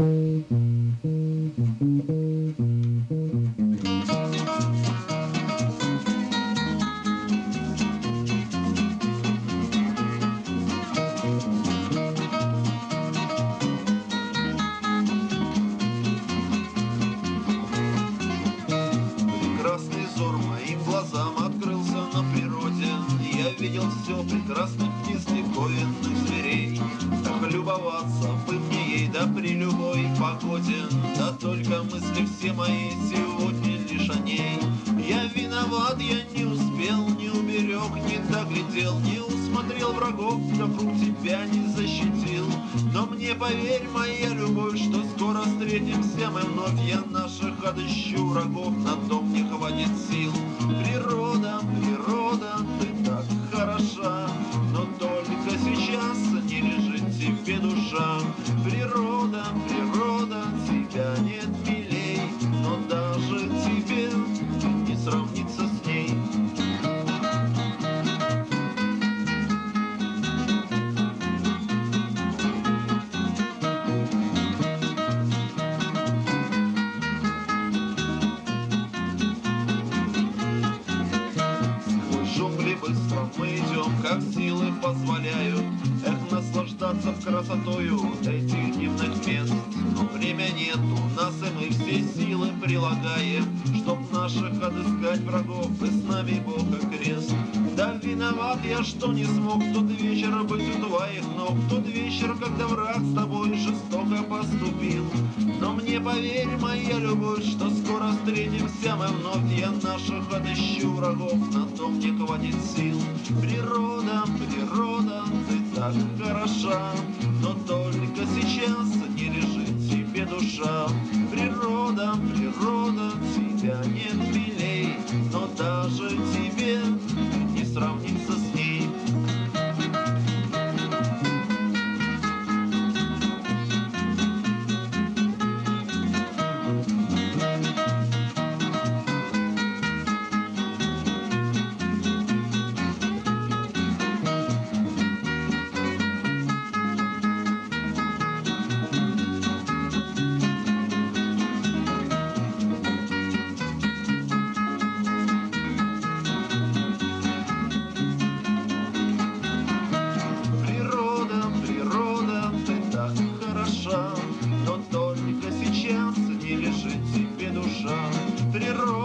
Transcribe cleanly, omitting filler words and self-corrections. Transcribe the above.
Прекрасный взор моим глазам открылся на природе. Я видел все прекрасных птиц, диковинных зверей. Так любоваться бы мне ей, да при любой погоде. Да только мысли все мои сегодня лишь о ней. Я виноват, я не успел, не уберег, не доглядел, не усмотрел врагов, вокруг тебя не защитил. Но мне поверь, моя любовь, что скоро встретимся мы вновь. Я наших отыщу врагов, на дом не хватит сил. Природа, природа, ты так хороша, но только сейчас не лежит тебе душа. Природа, природа, тебя нет милей, но даже тебе не сравнится с ней. Джунгли быстро мы идем, как силы позволяют. Эх, наслаждаться красотою этих дивных мест. Но время нет у нас, и мы все силы прилагаем, чтоб наших отыскать врагов, и с нами Бог и крест. Да виноват я, что не смог в тот вечер быть у твоих ног, в тот вечер, когда враг с тобой жестоко поступил. Но мне поверь, моя любовь, что скоро встретимся мы вновь. Я наших отыщу врагов, на том не хватит сил. Природа, природа, ты так хороша, но только сейчас не лежит тебе душа. Природа, природа, тебя нет милей, но даже тебе не сравнится с ней. Но только сейчас не лежит тебе душа. Природа.